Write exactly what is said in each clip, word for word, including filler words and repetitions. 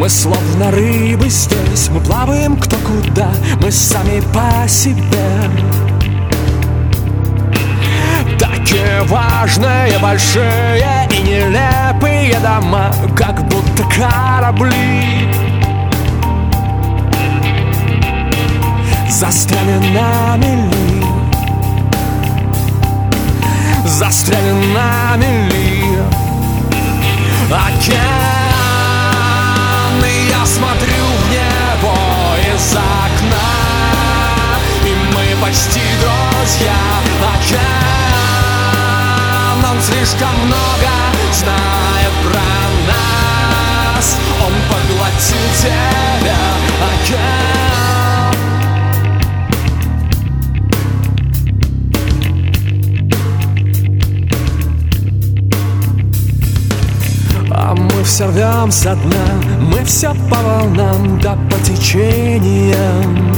Мы словно рыбы здесь, мы плаваем кто куда, мы сами по себе. Такие важные, большие и нелепые дома, как будто корабли, застряли на мели, застряли на мели. Океан, и я смотрю в небо из окна, и мы почти друзья. Океан, он слишком много знает про нас, он поглотил тебя. Океан, а мы все рвем со дна, мы все по волнам да по течениям.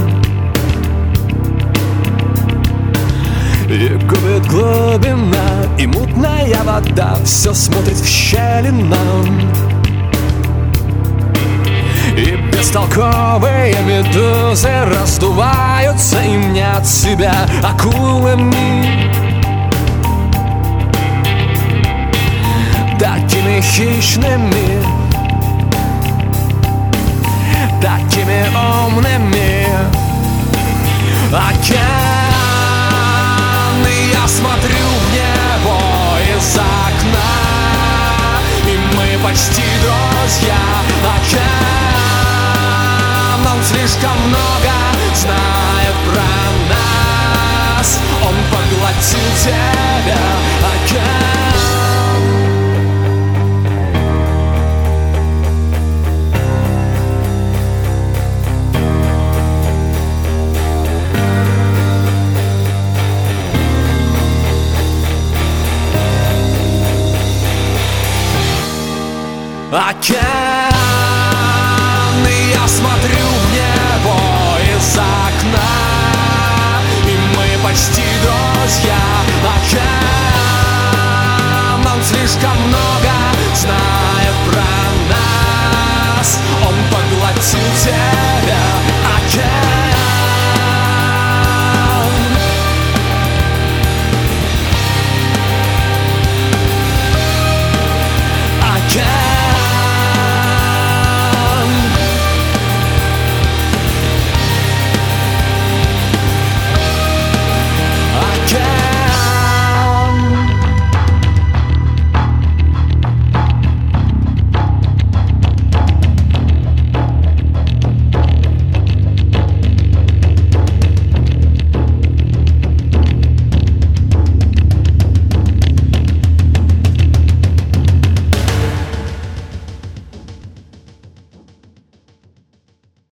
И губит глубина, и мутная вода все смотрит в щели нам. И бестолковые медузы раздуваются и мнят себя акулами, такими хищными, такими умными. Океан, и я смотрю в небо из окна, и мы почти друзья. Океан, он слишком много знает про нас, он поглотил тебя. Океан. Океан, и я смотрю в небо из окна, и мы почти друзья. Океан, он слишком много